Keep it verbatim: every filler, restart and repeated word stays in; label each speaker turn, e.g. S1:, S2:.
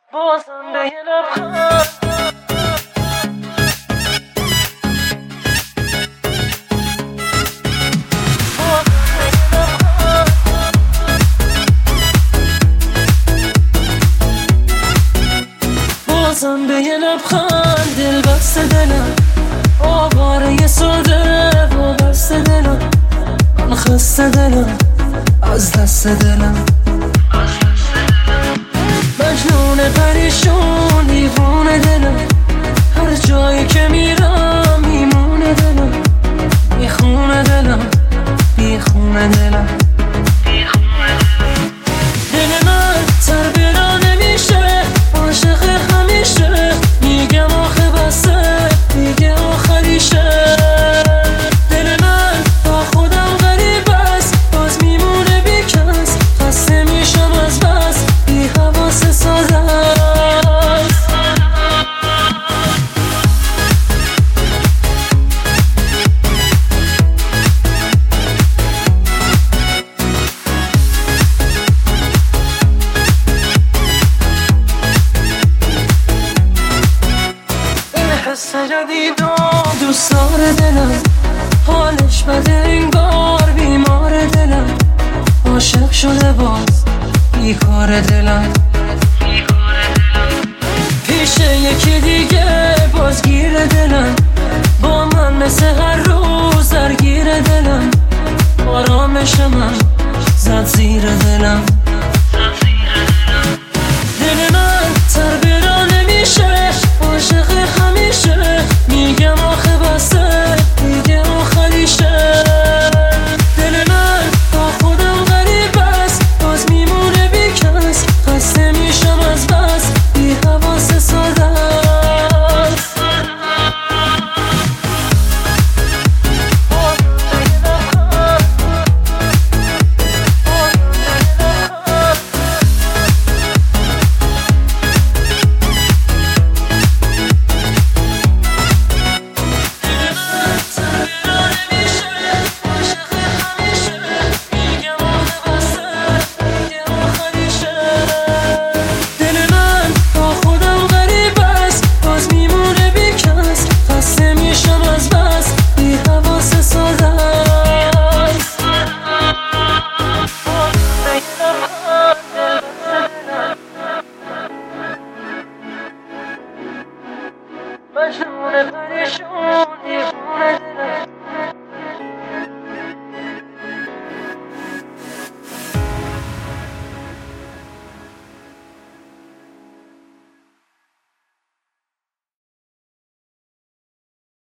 S1: بازم به یه لبخند بازم به یه لبخند دل بسته دلم آواره ساده وابسته دلم من خسته دلم از دست دلم مجنون پریشون دیوونه دلم هر جایی که میرم میمونه دلم میخونه دلم میخونه دلم دل من تر بلا نمیشه عاشق همیشه میگم آخه بسه دیگه آخریشه دل من با خودم غریب است باز میمونه بیکس خسته میشم از بس بی حواس ساده است این حس جدید و دوست داره دلم حالش بده انگار بیمار دلم عاشق شده باز بیکار دلم پیش یکی دیگه بازگیر دلم با من مثل هر روز درگیر دلم آرامش من زد زیر دلم دل من تر برا نمیشه عاشق همیشه میگم آخه بسه دیگه آخریشه دل من با خودم غریب است باز میمونه بیکس خسته میشم از بس بی حواس ساده است مجنون پریشون